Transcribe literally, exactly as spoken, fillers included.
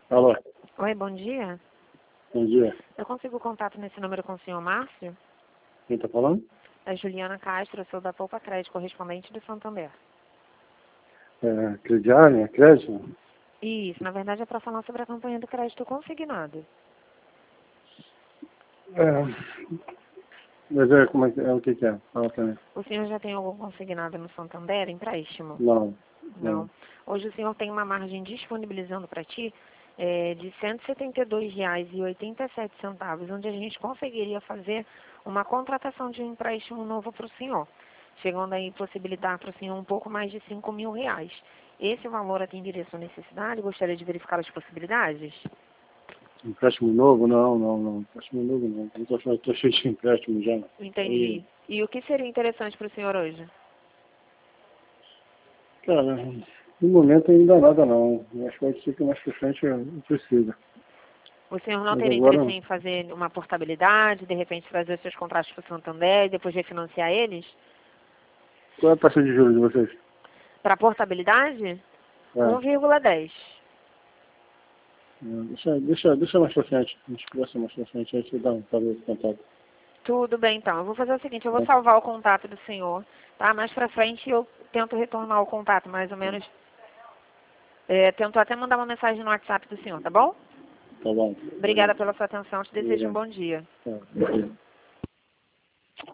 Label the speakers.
Speaker 1: Alô,
Speaker 2: Oi, bom dia.
Speaker 1: bom dia.
Speaker 2: Eu consigo contato nesse número com o senhor Márcio?
Speaker 1: Quem tá falando?
Speaker 2: É Juliana Castro, eu sou da Poupa Crédito, correspondente do Santander.
Speaker 1: É, crediário, é crédito?
Speaker 2: Isso, na verdade é para falar sobre a campanha do crédito consignado.
Speaker 1: É, mas é, como é que é, o que que é? Fala pra mim.
Speaker 2: O senhor já tem algum consignado no Santander, empréstimo?
Speaker 1: Não,
Speaker 2: Não.
Speaker 1: não.
Speaker 2: Hoje o senhor tem uma margem disponibilizando para ti é, de cento e setenta e dois reais e oitenta e sete centavos, onde a gente conseguiria fazer uma contratação de um empréstimo novo para o senhor, chegando aí possibilitar para o senhor um pouco mais de cinco mil reais. Esse valor atenderia a sua necessidade? Gostaria de verificar as possibilidades?
Speaker 1: Empréstimo novo? Não, não, não. Empréstimo novo não. Eu tô, achando- tô cheio de empréstimo já.
Speaker 2: Entendi.
Speaker 1: Aí,
Speaker 2: E o que seria interessante para o senhor hoje?
Speaker 1: cara, no momento ainda nada não. Mas pode ser que mais pra frente eu eu precisa.
Speaker 2: O senhor não
Speaker 1: Mas
Speaker 2: teria
Speaker 1: agora,
Speaker 2: interesse em fazer uma portabilidade, de repente trazer os seus contratos para o Santander e depois refinanciar eles?
Speaker 1: qual é a taxa de juros de vocês?
Speaker 2: Para portabilidade?
Speaker 1: É,
Speaker 2: um vírgula dez.
Speaker 1: é, deixa, deixa, deixa mais pra frente. A gente conversa mais pra frente, a gente dá um para contato.
Speaker 2: Tudo bem, então. Eu vou fazer o seguinte, eu vou
Speaker 1: Tá?
Speaker 2: salvar o contato do senhor, tá? Mais pra frente eu tento retornar o contato, mais ou menos. É, tento até mandar uma mensagem no WhatsApp do senhor, tá bom?
Speaker 1: Tá bom.
Speaker 2: Obrigada pela sua atenção. Te desejo um
Speaker 1: Obrigado.
Speaker 2: bom dia.
Speaker 1: Tá, obrigado.